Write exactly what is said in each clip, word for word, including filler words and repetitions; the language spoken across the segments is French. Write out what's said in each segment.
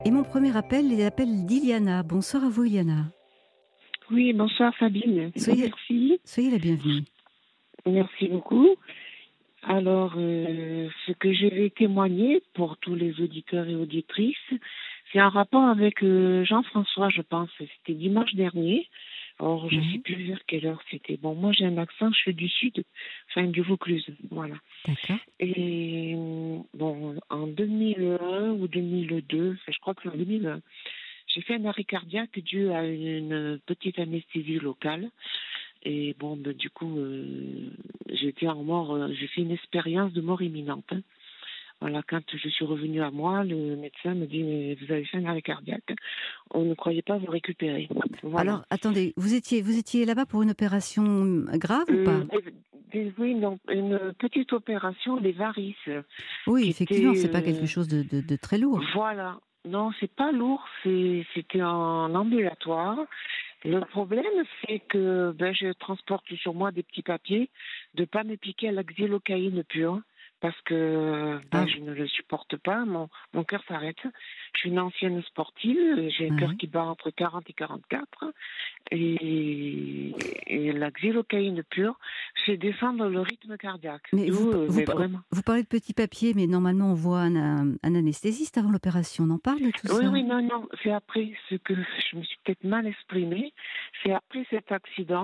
Et mon premier appel est l'appel d'Iliana. Bonsoir à vous, Iliana. Oui, bonsoir Sabine. Soyez, Merci. soyez la bienvenue. Merci beaucoup. Alors, euh, ce que je vais témoigner pour tous les auditeurs et auditrices, c'est un rapport avec euh, Jean-François, je pense. C'était dimanche dernier. Alors, je ne sais Oui, plus vers quelle heure c'était. Bon, moi, j'ai un accent, je suis du sud, enfin du Vaucluse. Voilà. d'accord. Et euh, bon, en deux mille un ou deux mille deux, enfin, je crois que c'est en deux mille un, j'ai fait un arrêt cardiaque dû à une petite anesthésie locale. Et bon, ben, du coup, euh, j'ai été en mort, euh, j'ai fait une expérience de mort imminente, hein. Voilà, quand je suis revenue à moi, le médecin me dit, mais vous avez fait un arrêt cardiaque, on ne croyait pas vous récupérer. Voilà. Alors, attendez, vous étiez, vous étiez là-bas pour une opération hum, grave ou Euh, pas? des- des- oui, non, une petite opération des varices Oui, qui effectivement, était, c'est pas quelque euh, chose de, de- de très lourd. voilà. Non, c'est pas lourd, c'est, c'était en ambulatoire. Le problème, c'est que ben, je transporte sur moi des petits papiers de pas me piquer à la xylocaïne pure parce que ben, Ah, je ne le supporte pas. Mon, mon cœur s'arrête. Je suis une ancienne sportive. J'ai un cœur ouais. qui bat entre quarante et quarante-quatre. Et, et la xylocaïne pure fait descendre le rythme cardiaque. Mais vous, D'où, euh, vous, mais vraiment. vous parlez de petits papiers, mais normalement, on voit un, un- un anesthésiste avant l'opération. On en parle de tout Oui, ça? oui, non, non. C'est après ce que je me suis peut-être mal exprimée. C'est après cet accident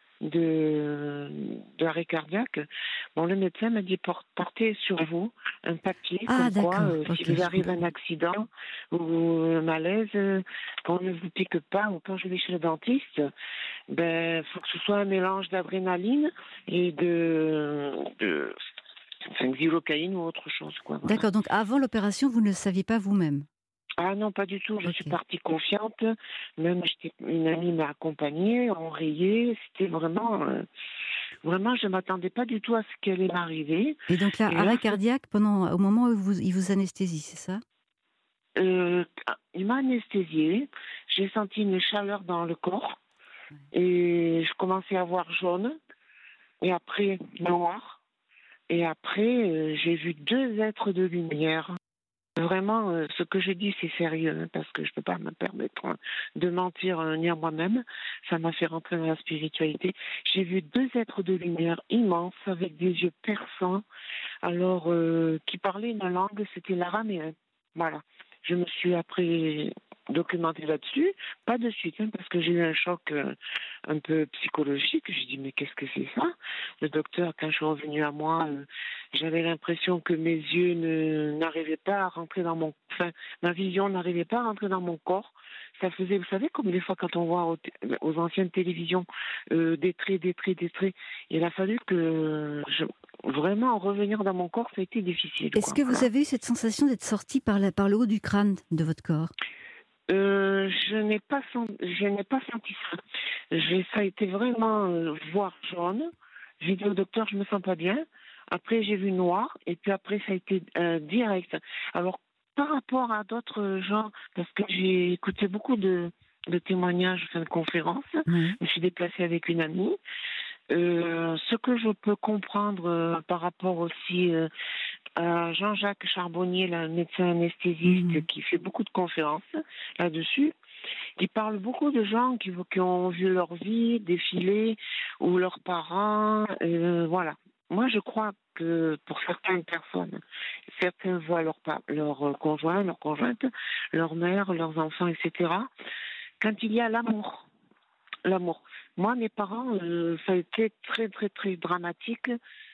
de d'arrêt cardiaque. Bon, le médecin m'a dit por- portez sur vous un papier Ah, comme quoi, d'accord. euh, Ok, si vous je arrive comprends. un accident ou un malaise, euh, qu'on ne vous pique pas, ou quand je vais chez le dentiste, ben, faut que ce soit un mélange d'adrénaline et de, de enfin, xylocaïne ou autre chose, quoi. Voilà. D'accord. Donc, avant l'opération, vous ne le saviez pas vous-même. Ah non, pas du tout. Je suis Ok. partie confiante. Même j'étais- une amie m'a accompagnée, on riait. C'était vraiment, euh, vraiment, je m'attendais pas du tout à ce qui allait m'arriver. Et donc là, Et là, arrêt ça- cardiaque pendant, au moment où vous, il vous anesthésie, c'est ça? euh, il m'a anesthésiée. J'ai senti une chaleur dans le corps Ouais. et je commençais à voir jaune et après noir. Et après, euh, j'ai vu deux êtres de lumière. Vraiment, euh, ce que je dis, c'est sérieux, hein, parce que je ne peux pas me permettre, hein, de mentir euh, ni à moi-même. Ça m'a fait rentrer dans la spiritualité. J'ai vu deux êtres de lumière immenses, avec des yeux perçants, alors euh, qui parlaient une langue, c'était l'araméen. Voilà. Je me suis après documentée là-dessus, pas de suite, hein, parce que j'ai eu un choc euh, un peu psychologique. J'ai dit, mais qu'est-ce que c'est ça? Le docteur, quand je suis revenue à moi, euh, j'avais l'impression que mes yeux ne, n'arrivaient pas à rentrer dans mon... Enfin, ma vision n'arrivait pas à rentrer dans mon corps. Ça faisait, vous savez, comme des fois quand on voit aux, t- aux anciennes télévisions, euh, des traits, des traits, des traits. Il a fallu que je, vraiment revenir dans mon corps, ça a été difficile, Est-ce quoi. que vous Voilà. avez eu cette sensation d'être sorti par, la- par le haut du crâne de votre corps? Euh, je n'ai pas senti, je n'ai pas senti ça. J'ai, ça a été vraiment euh, voir jaune. J'ai dit au docteur, je me sens pas bien. Après, j'ai vu noir. Et puis après, ça a été euh, direct. Alors, par rapport à d'autres gens, parce que j'ai écouté beaucoup de, de témoignages, enfin, de conférences, je Oui. me suis déplacée avec une amie. Euh, ce que je peux comprendre euh, par rapport aussi euh, à Jean-Jacques Charbonnier, le médecin anesthésiste, Mhm. qui fait beaucoup de conférences là-dessus, il parle beaucoup de gens qui, qui ont vu leur vie défiler ou leurs parents, euh, voilà. Moi, je crois que pour certaines personnes, certains voient leur, pa- leur conjoint, leur conjointe, leur mère, leurs enfants, et cetera. Quand il y a l'amour, l'amour. Moi, mes parents, euh, ça a été très, très, très dramatique.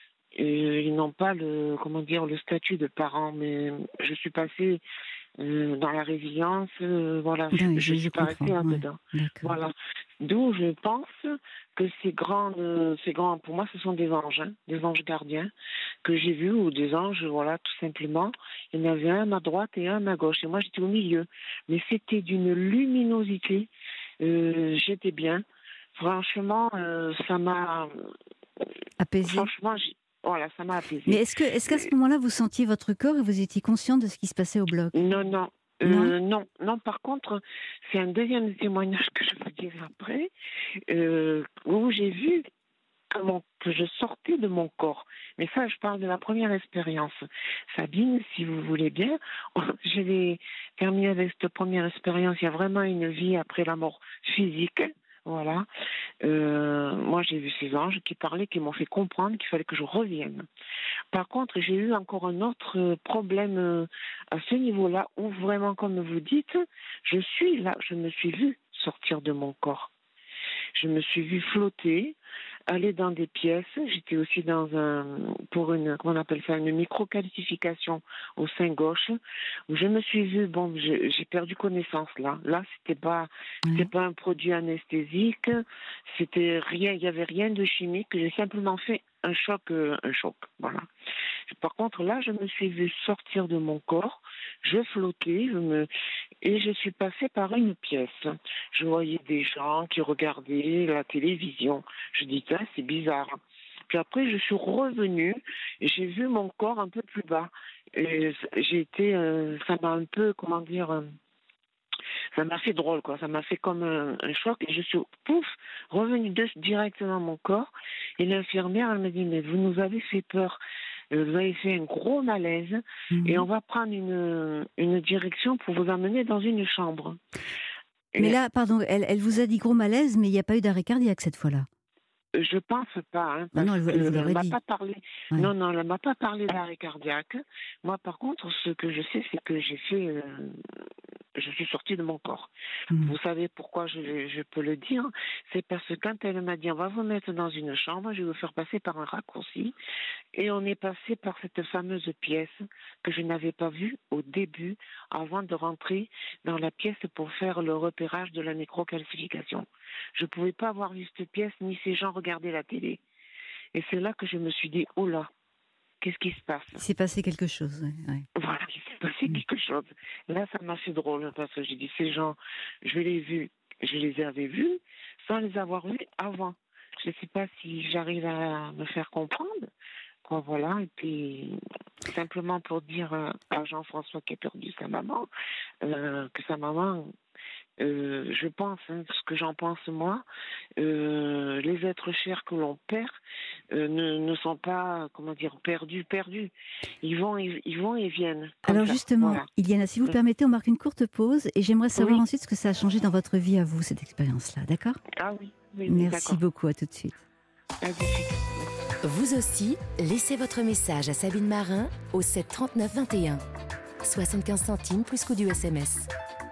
Et ils n'ont pas le, comment dire, le statut de parents, mais je suis passée euh, dans la résilience, euh, voilà, je, Oui, je je, je suis pas comprends. restée Ouais. là-dedans. D'accord. Voilà. D'où je pense que ces grands, euh, ces grands, pour moi, ce sont des anges, hein, des anges gardiens que j'ai vus, ou des anges, voilà, tout simplement. Il y en avait un à ma droite et un à ma gauche, et moi j'étais au milieu. Mais c'était d'une luminosité, euh, j'étais bien. Franchement, euh, ça m'a, Apaisé. franchement, j'ai- voilà, ça m'a Mais apaisée. est-ce que, est-ce qu'à ce Euh, moment-là, vous sentiez votre corps et vous étiez conscient de ce qui se passait au bloc? Non, non. Non? Euh, non, non, par contre, c'est un deuxième témoignage que je vous dirai après, euh, où j'ai vu, que, mon, que je sortais de mon corps. Mais ça, je parle de la première expérience. Sabine, si vous voulez bien, je vais terminer avec cette première expérience. Il y a vraiment une vie après la mort physique. Voilà. Euh, moi, j'ai vu ces anges qui parlaient, qui m'ont fait comprendre qu'il fallait que je revienne. Par contre, j'ai eu encore un autre problème à ce niveau-là, où vraiment, comme vous dites, je suis là, je me suis vue sortir de mon corps. Je me suis vue flotter, aller dans des pièces. J'étais aussi dans un, pour une, comment on appelle ça, une micro-calcification au sein gauche, où je me suis vue, bon, je, j'ai perdu connaissance là. Là, c'était pas, mmh. c'était pas un produit anesthésique, c'était rien, il y avait rien de chimique. J'ai simplement fait un choc, euh, un choc, voilà. Par contre, là, je me suis vue sortir de mon corps, je flottais, je me... et je suis passée par une pièce. Je voyais des gens qui regardaient la télévision. Je dis, ah, c'est bizarre. Puis après, je suis revenue et j'ai vu mon corps un peu plus bas. Et j'ai été, euh, ça m'a un peu, comment dire, euh, ça m'a fait drôle, quoi. Ça m'a fait comme un, un choc. Et je suis, pouf, revenue de, directement à mon corps. Et l'infirmière, elle m'a dit, mais vous nous avez fait peur. Vous avez fait un gros malaise. Mmh. Et on va prendre une, une direction pour vous emmener dans une chambre. Mais et là, pardon, elle, elle vous a dit gros malaise, mais il n'y a pas eu d'arrêt cardiaque cette fois-là. Je pense pas. Hein, parce non, non, elle, elle, elle m'a dit. pas parlé. Ouais. Non, non, elle m'a pas parlé d'arrêt cardiaque. Moi, par contre, ce que je sais, c'est que j'ai fait. Euh, je suis sortie de mon corps. Mmh. Vous savez pourquoi je, je peux le dire? C'est parce que quand elle m'a dit on va vous mettre dans une chambre, je vais vous faire passer par un raccourci. Et on est passé par cette fameuse pièce que je n'avais pas vue au début, avant de rentrer dans la pièce pour faire le repérage de la microcalcification. Je ne pouvais pas avoir vu cette pièce, ni ces gens regarder la télé. Et c'est là que je me suis dit, oh là, qu'est-ce qui se passe? Il s'est passé quelque chose. Ouais. Voilà, il s'est passé mmh. quelque chose. Là, ça m'a fait drôle, parce que j'ai dit, ces gens, je les ai vus, je les avais vus sans les avoir vus avant. Je ne sais pas si j'arrive à me faire comprendre. Quoi, voilà, et puis simplement pour dire à Jean-François qui a perdu sa maman, euh, que sa maman, euh, je pense, hein, ce que j'en pense moi, euh, les êtres chers que l'on perd euh, ne, ne sont pas, comment dire, perdus, perdus. Ils vont, ils, ils vont et viennent. Alors ça. justement, Voilà. Iliana, si vous le permettez, on marque une courte pause et j'aimerais savoir oui. ensuite ce que ça a changé dans votre vie à vous, cette expérience-là, d'accord? Ah oui, oui, oui Merci d'accord. beaucoup, à tout de suite. À tout de suite. Vous aussi, laissez votre message à Sabine Marin au sept trente-neuf vingt et un. soixante-quinze centimes plus coût du S M S.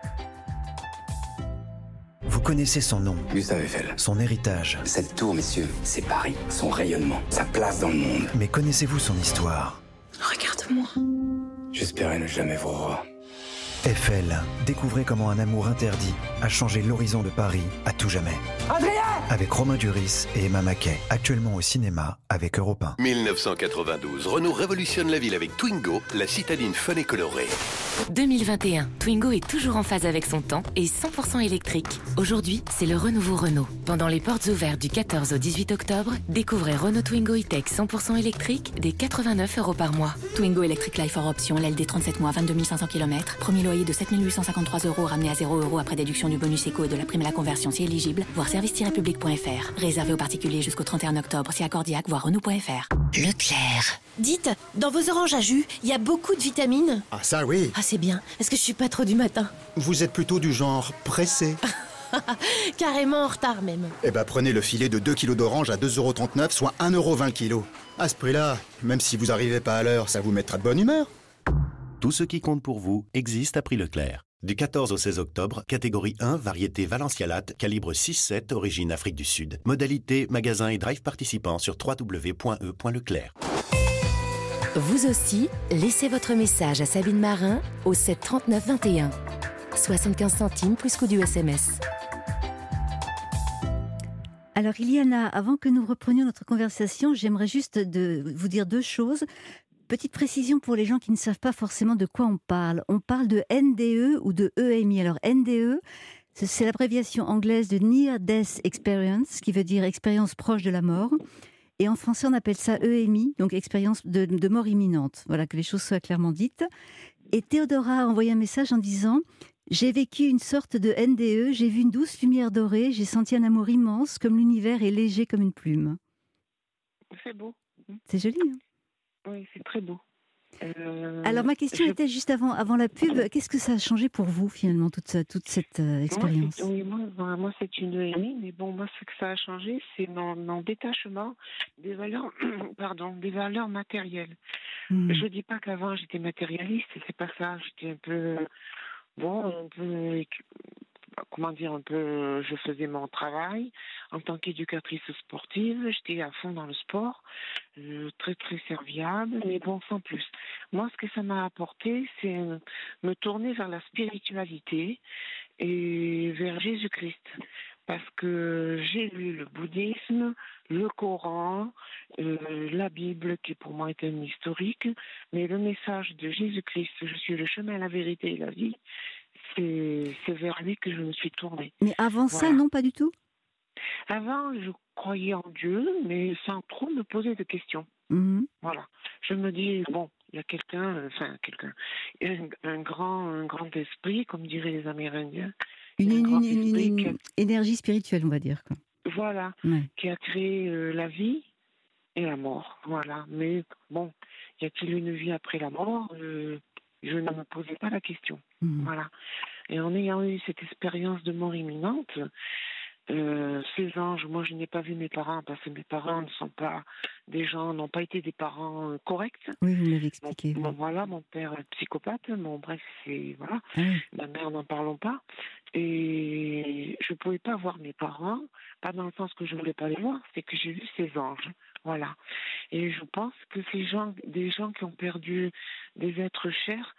Vous connaissez son nom, Gustave Eiffel. Son héritage. Cette tour, messieurs, c'est Paris. Son rayonnement, sa place dans le monde. Mais connaissez-vous son histoire? Regarde-moi. J'espérais ne jamais vous revoir. Eiffel, découvrez comment un amour interdit a changé l'horizon de Paris à tout jamais. Adrien! Avec Romain Duris et Emma Mackey, actuellement au cinéma avec Europe un. dix-neuf cent quatre-vingt-douze, Renault révolutionne la ville avec Twingo, la citadine fun et colorée. deux mille vingt et un, Twingo est toujours en phase avec son temps et cent pour cent électrique. Aujourd'hui, c'est le renouveau Renault. Pendant les portes ouvertes du quatorze au dix-huit octobre, découvrez Renault Twingo E-Tech cent pour cent électrique dès quatre-vingt-neuf euros par mois. Twingo Electric Life hors option, L L D trente-sept mois, vingt-deux mille cinq cents kilomètres. Premier loyer de sept mille huit cent cinquante-trois euros ramené à zéro euros après déduction du bonus éco et de la prime à la conversion si éligible. Voir service tiret public point f r. Réservé aux particuliers jusqu'au trente et un octobre si accordiaque, voir Renault point f r. Leclerc. Dites, dans vos oranges à jus, il y a beaucoup de vitamines. Ah ça oui. Ah c'est bien. Est-ce que je suis pas trop du matin? Vous êtes plutôt du genre pressé. Carrément en retard même. Eh ben prenez le filet de deux kilos d'orange à deux euros trente-neuf, soit un euro vingt le kilo. À ce prix-là, même si vous arrivez pas à l'heure, ça vous mettra de bonne humeur. Tout ce qui compte pour vous existe à prix Leclerc. Du quatorze au seize octobre, catégorie un, variété Valencia Latte, calibre six sept, origine Afrique du Sud. Modalité, magasin et drive participants sur w w w point e point leclerc. Vous aussi, laissez votre message à Sabine Marin au sept trente-neuf vingt et un. soixante-quinze centimes plus coût du S M S. Alors Iliana, avant que nous reprenions notre conversation, j'aimerais juste de vous dire deux choses. Petite précision pour les gens qui ne savent pas forcément de quoi on parle. On parle de N D E ou de E M I. Alors N D E, c'est l'abréviation anglaise de Near Death Experience, qui veut dire expérience proche de la mort. Et en français, on appelle ça E M I, donc expérience de, de mort imminente. Voilà, que les choses soient clairement dites. Et Théodora a envoyé un message en disant « J'ai vécu une sorte de N D E, j'ai vu une douce lumière dorée, j'ai senti un amour immense, comme l'univers est léger comme une plume. » c'est beau. C'est joli, hein? Oui, c'est très beau. Euh, Alors ma question je... était juste avant, avant la pub, qu'est-ce que ça a changé pour vous finalement, toute, toute cette euh, expérience? Moi, oui, moi, moi c'est une E M I, mais bon, moi ce que ça a changé, c'est mon, mon détachement des valeurs, pardon, des valeurs matérielles. Mmh. Je dis pas qu'avant j'étais matérialiste, c'est pas ça, j'étais un peu, bon, un peu, comment dire, un peu, je faisais mon travail en tant qu'éducatrice sportive, j'étais à fond dans le sport, euh, très très serviable, mais bon, sans plus. Moi, ce que ça m'a apporté, c'est me tourner vers la spiritualité et vers Jésus-Christ. Parce que j'ai lu le bouddhisme, le Coran, euh, la Bible, qui pour moi est un historique, mais le message de Jésus-Christ, je suis le chemin, la vérité et la vie, c'est, c'est vers lui que je me suis tournée. Mais avant voilà. ça, non, pas du tout? Avant, je croyais en Dieu, mais sans trop me poser de questions. Mmh. Voilà. Je me dis, bon, il y a quelqu'un, enfin, quelqu'un, un, un, grand, un grand esprit, comme diraient les Amérindiens. Une, une, une, une, une a... énergie spirituelle, on va dire. Quoi. Voilà, ouais. Qui a créé euh, la vie et la mort. Voilà. Mais bon, y a-t-il une vie après la mort? euh, Je ne me posais pas la question. Mmh. Voilà. Et en ayant eu cette expérience de mort imminente, euh, ces anges, moi je n'ai pas vu mes parents parce que mes parents ne sont pas des gens, n'ont pas été des parents euh, corrects. Oui, vous l'avez expliqué. Bon, bon, voilà, mon père est psychopathe, bon bref, c'est voilà. Ah oui. Ma mère, n'en parlons pas. Et je ne pouvais pas voir mes parents, pas dans le sens que je ne voulais pas les voir, c'est que j'ai vu ces anges. Voilà. Et je pense que ces gens, des gens qui ont perdu des êtres chers,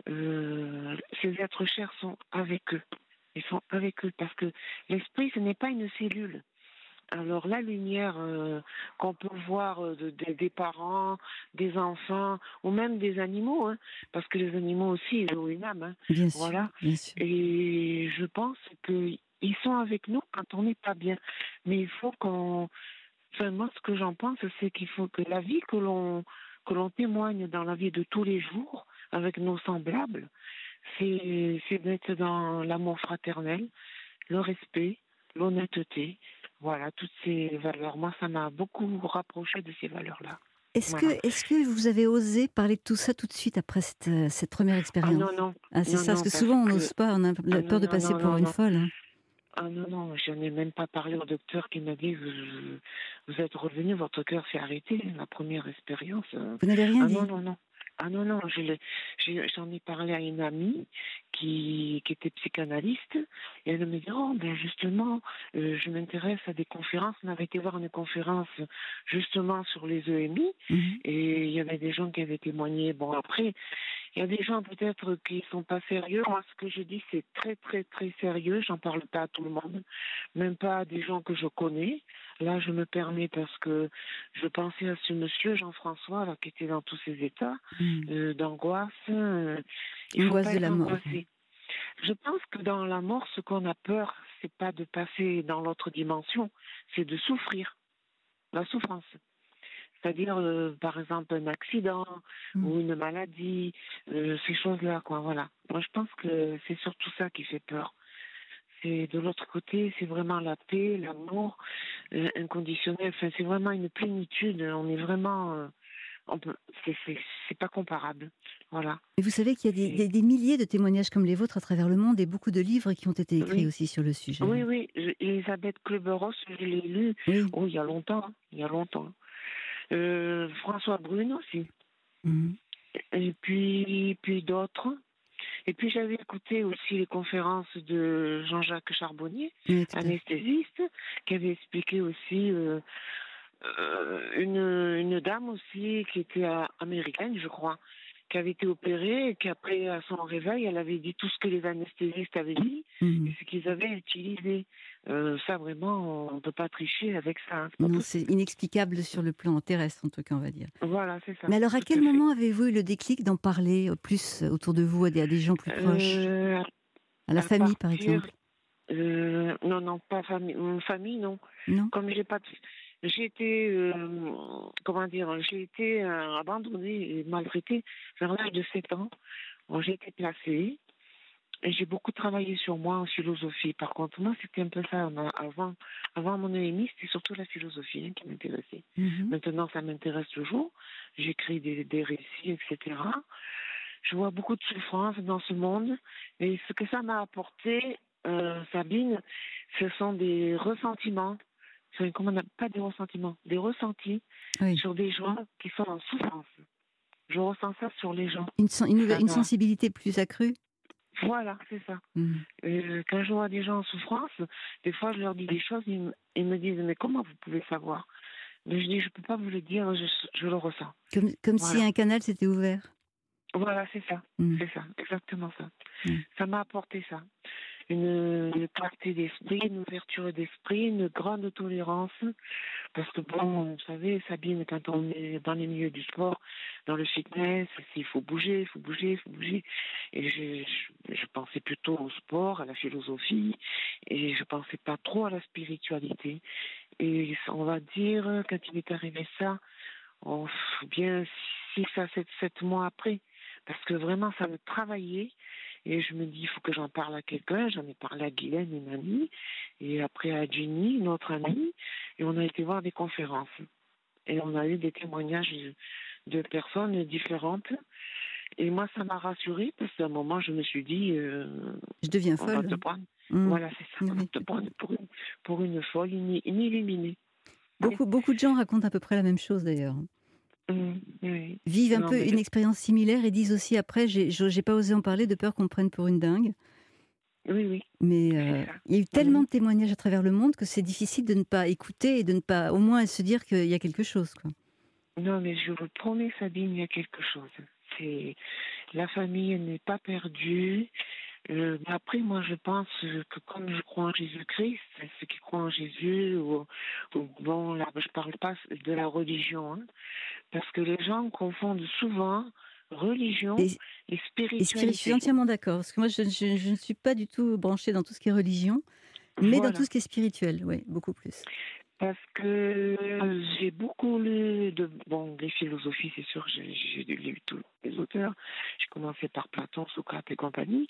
euh, ces êtres chers sont avec eux. Ils sont avec eux parce que l'esprit, ce n'est pas une cellule. Alors la lumière euh, qu'on peut voir euh, de, de, des parents, des enfants ou même des animaux, hein, parce que les animaux aussi ils ont une âme. Hein, bien voilà. Sûr, bien sûr. Et je pense qu'ils sont avec nous quand on n'est pas bien. Mais il faut qu'on... Enfin, moi, ce que j'en pense, c'est qu'il faut que la vie que l'on, que l'on témoigne dans la vie de tous les jours avec nos semblables, c'est, c'est d'être dans l'amour fraternel, le respect, l'honnêteté. Voilà, toutes ces valeurs. Moi, ça m'a beaucoup rapproché de ces valeurs-là. Est-ce, voilà. que, est-ce que vous avez osé parler de tout ça tout de suite après cette, cette première expérience? Ah non, non. Ah, c'est non, ça, non, parce que souvent on n'ose que... pas, on a la ah, peur non, de passer non, pour non, une non. folle. Hein. Ah non, non, je n'ai même pas parlé au docteur qui m'a dit vous, vous êtes revenu, votre cœur s'est arrêté, la première expérience. Vous n'avez rien ah, dit? Non, non, non. Ah non, non, je l'ai, j'ai, j'en ai parlé à une amie qui, qui était psychanalyste et elle me dit, oh ben justement, euh, je m'intéresse à des conférences. On avait été voir une conférence justement sur les E M I mmh. et il y avait des gens qui avaient témoigné. Bon après, il y a des gens peut-être qui ne sont pas sérieux. Moi, ce que je dis, c'est très, très, très sérieux. J'en parle pas à tout le monde, même pas à des gens que je connais. Là, je me permets parce que je pensais à ce monsieur Jean-François là, qui était dans tous ces états mmh. euh, d'angoisse. Euh, il Angoisse faut pas de la mort. angoissé. Je pense que dans la mort, ce qu'on a peur, c'est pas de passer dans l'autre dimension, c'est de souffrir, la souffrance. C'est-à-dire, euh, par exemple, un accident mmh. ou une maladie, euh, ces choses-là, quoi. Voilà. Moi, je pense que c'est surtout ça qui fait peur. C'est de l'autre côté, c'est vraiment la paix, l'amour euh, inconditionnel. Enfin, c'est vraiment une plénitude. On est vraiment, euh, on peut, c'est, c'est, c'est pas comparable. Voilà. Et vous savez qu'il y a des, des, des milliers de témoignages comme les vôtres à travers le monde et beaucoup de livres qui ont été écrits oui. aussi sur le sujet. Oui, oui. Elisabeth Kübler-Ross, je l'ai lu. Oui. Oh, il y a longtemps. Il y a longtemps. Euh, François Brune aussi. Mmh. Et puis, puis d'autres. Et puis j'avais écouté aussi les conférences de Jean-Jacques Charbonnier, oui, anesthésiste, qui avait expliqué aussi euh, euh, une, une dame aussi qui était américaine, je crois, qui avait été opérée et qui après à son réveil, elle avait dit tout ce que les anesthésistes avaient dit mmh. et ce qu'ils avaient utilisé. Euh, ça vraiment, on ne peut pas tricher avec ça. C'est non, c'est inexplicable sur le plan terrestre en tout cas, on va dire. Voilà, c'est ça. Mais alors à quel à moment avez-vous eu le déclic d'en parler plus autour de vous, à des, à des gens plus proches euh, À la à famille partir, par exemple euh, Non, non, pas famille. Famille, non. Non. Comme j'ai pas... J'ai été, euh, comment dire, j'ai été euh, abandonnée et maltraitée vers l'âge de sept ans. Bon, j'ai été placée Et j'ai beaucoup travaillé sur moi en philosophie. Par contre, moi, c'était un peu ça. Avant, avant mon E M I, c'était surtout la philosophie hein, qui m'intéressait. Mm-hmm. Maintenant, ça m'intéresse toujours. J'écris des, des récits, et cetera. Je vois beaucoup de souffrance dans ce monde. Et ce que ça m'a apporté, euh, Sabine, ce sont des ressentiments. Comment on appelle, pas des ressentiments, des ressentis oui. sur des gens qui sont en souffrance. Je ressens ça sur les gens. Une, une, une sensibilité plus accrue. Voilà, c'est ça. Mmh. Euh, quand je vois des gens en souffrance, des fois je leur dis des choses, ils, ils me disent mais comment vous pouvez savoir? Mais je dis je peux pas vous le dire, je, je le ressens. Comme, comme voilà. Si un canal s'était ouvert. Voilà, c'est ça, mmh. c'est ça, exactement ça. Mmh. Ça m'a apporté ça. Une, une clarté d'esprit, une ouverture d'esprit, une grande tolérance. Parce que bon, vous savez, Sabine, quand on est dans les milieux du sport, dans le fitness, il faut bouger, il faut bouger, il faut bouger. Et je, je, je pensais plutôt au sport, à la philosophie, et je pensais pas trop à la spiritualité. Et on va dire, quand il est arrivé ça, oh, bien six à sept, sept mois après, parce que vraiment, ça me travaillait. Et je me dis, il faut que j'en parle à quelqu'un. J'en ai parlé à Guylaine, une amie, et après à Jenny, une autre amie, et on a été voir des conférences. Et on a eu des témoignages de personnes différentes. Et moi, ça m'a rassurée, parce qu'à un moment, je me suis dit... Euh, je deviens on folle. Va te prendre. Mmh. Voilà, c'est ça. On va te prendre pour une, pour une folle, une, une illuminée. Beaucoup, beaucoup de gens racontent à peu près la même chose, d'ailleurs. Mmh, oui. Vivent un non, peu mais... une expérience similaire et disent aussi après, j'ai, j'ai pas osé en parler de peur qu'on me prenne pour une dingue. Oui, oui. Mais euh, il y a eu tellement mmh. de témoignages à travers le monde que c'est difficile de ne pas écouter et de ne pas au moins se dire qu'il y a quelque chose, quoi. Non, mais je vous promets, Sabine, il y a quelque chose. C'est... La famille n'est pas perdue. Euh, mais après, moi, je pense que comme je crois en Jésus-Christ, ceux qui croient en Jésus, ou, ou bon, là, je parle pas de la religion, hein, parce que les gens confondent souvent religion et, et spiritualité. Et spiritualité, je suis entièrement d'accord, parce que moi, je, je, je ne suis pas du tout branchée dans tout ce qui est religion, mais voilà. Dans tout ce qui est spirituel, oui, beaucoup plus. Parce que j'ai beaucoup lu de bon les philosophies, c'est sûr, j'ai, j'ai lu tous les auteurs. J'ai commencé par Platon, Socrate et compagnie.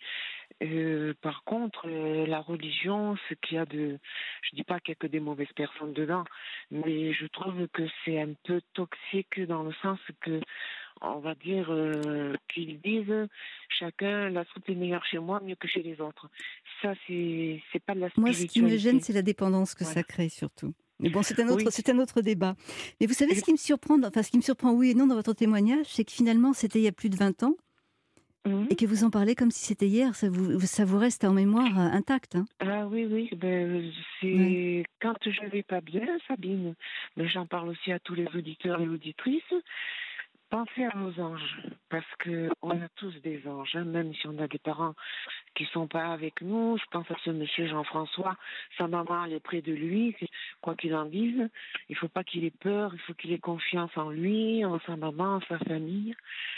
Euh, par contre, euh, la religion, ce qu'il y a de, je dis pas qu'il y a que des mauvaises personnes dedans, mais je trouve que c'est un peu toxique dans le sens que, on va dire, euh, qu'ils disent chacun la soupe est meilleure chez moi mieux que chez les autres. Ça, c'est c'est pas de la spiritualité. Moi, ce qui me gêne, c'est la dépendance que voilà. ça crée surtout. Mais bon, c'est un autre, oui. c'est un autre débat. Mais vous savez, ce qui me surprend, enfin, ce qui me surprend, oui et non, dans votre témoignage, c'est que finalement, c'était il y a plus de vingt ans, mmh. et que vous en parlez comme si c'était hier. Ça vous, ça vous reste en mémoire euh, intact. Hein. Ah oui, oui. Ben, c'est oui. Quand je vais pas bien, Sabine, mais j'en parle aussi à tous les auditeurs et auditrices. Pensez à nos anges, parce que on a tous des anges, hein, même si on a des parents qui sont pas avec nous. Je pense à ce monsieur Jean-François, sa maman elle est près de lui, quoi qu'il en dise. Il faut pas qu'il ait peur, il faut qu'il ait confiance en lui, en sa maman, en sa famille.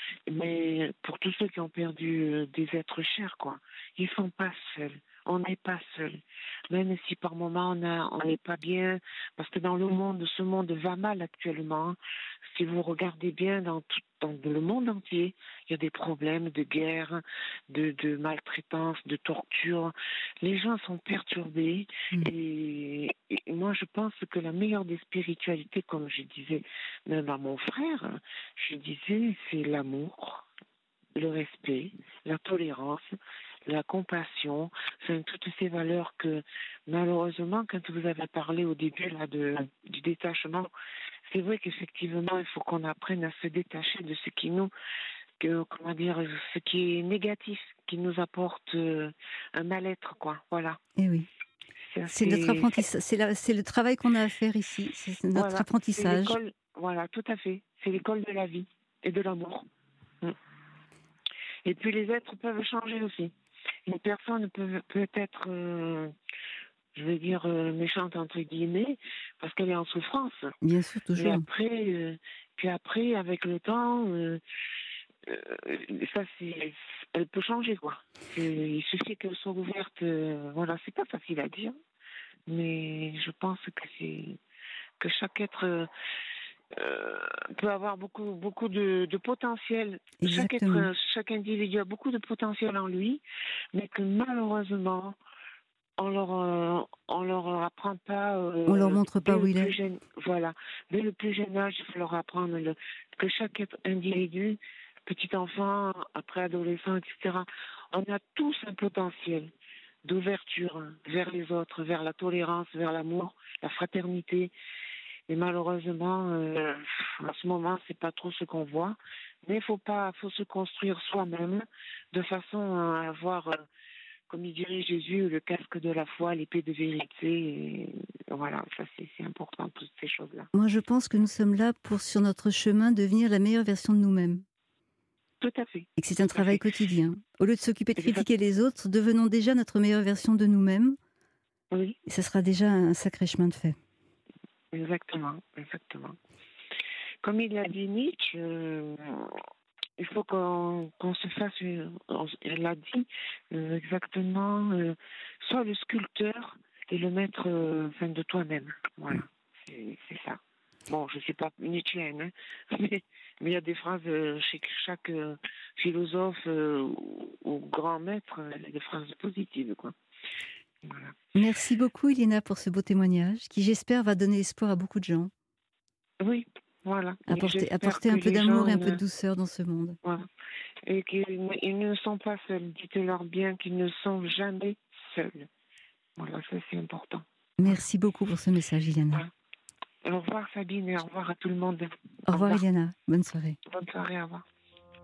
Mais pour tous ceux qui ont perdu des êtres chers, quoi, ils sont pas seuls. On n'est pas seul, même si par moment on a, on n'est pas bien, parce que dans le monde, ce monde va mal actuellement. Si vous regardez bien dans tout dans le monde entier, il y a des problèmes de guerre, de, de maltraitance, de torture. Les gens sont perturbés mmh. et, et moi je pense que la meilleure des spiritualités, comme je disais même à mon frère, je disais c'est l'amour, le respect, la tolérance, la compassion, c'est toutes ces valeurs que malheureusement, quand vous avez parlé au début là de du détachement, c'est vrai qu'effectivement il faut qu'on apprenne à se détacher de ce qui nous, que, comment dire, ce qui est négatif, qui nous apporte euh, un mal-être, quoi. Voilà. Et oui. C'est, c'est notre apprentissage, c'est, la, c'est le travail qu'on a à faire ici, c'est notre voilà, apprentissage. C'est voilà, tout à fait. C'est l'école de la vie et de l'amour. Mm. Et puis les êtres peuvent changer aussi. Une personne peut, peut être, euh, je vais dire, euh, méchante entre guillemets, parce qu'elle est en souffrance. Bien sûr, toujours. Et après, euh, puis après, avec le temps, euh, euh, ça, c'est, elle peut changer, quoi. C'est, il suffit qu'elle soit ouverte. Euh, voilà, c'est pas facile à dire, mais je pense que c'est que chaque être euh, peut avoir beaucoup, beaucoup de, de potentiel. Chaque, Exactement. être, chaque individu a beaucoup de potentiel en lui, mais que malheureusement, on leur, euh, on leur apprend pas. Euh, On leur montre pas dès où le il plus est. jeune, voilà, dès le plus jeune âge, il faut leur apprendre le, que chaque être individu, petit enfant, après adolescent, et cetera, on a tous un potentiel d'ouverture vers les autres, vers la tolérance, vers l'amour, la fraternité. Et malheureusement, euh, en ce moment, c'est pas trop ce qu'on voit. Mais il faut pas, faut se construire soi-même de façon à avoir, euh, comme il dirait Jésus, le casque de la foi, l'épée de vérité. Et voilà, ça c'est, c'est important, toutes ces choses-là. Moi, je pense que nous sommes là pour, sur notre chemin, devenir la meilleure version de nous-mêmes. Tout à fait. Et que c'est un Tout à travail fait. quotidien. Au lieu de s'occuper de Exact. critiquer les autres, devenons déjà notre meilleure version de nous-mêmes. Oui, Et ce sera déjà un sacré chemin de fait. exactement, exactement. Comme il a dit Nietzsche, euh, il faut qu'on, qu'on se fasse, une- on- il a dit euh, exactement, euh, sois le sculpteur et le maître euh, enfin, de toi-même. Voilà, c'est, c'est ça. Bon, je ne sais pas nietzschéenne, hein, mais mais il y a des phrases euh, chez chaque euh, philosophe euh, ou, ou grand maître, euh, il y a des phrases positives, quoi. Voilà. Merci beaucoup, Iléna, pour ce beau témoignage qui, j'espère, va donner espoir à beaucoup de gens. Oui, voilà. Et Apporter, j'espère apporter un que peu les d'amour gens et un peu de ne- douceur dans ce monde. Voilà. Et qu'ils ne- ils ne sont pas seuls. Dites-leur bien qu'ils ne sont jamais seuls. Voilà, ça c'est important. Merci beaucoup pour ce message, Iléna. Voilà. Au revoir Sabine et au revoir à tout le monde. Au revoir, Iléna. Bonne soirée. Bonne soirée, au revoir.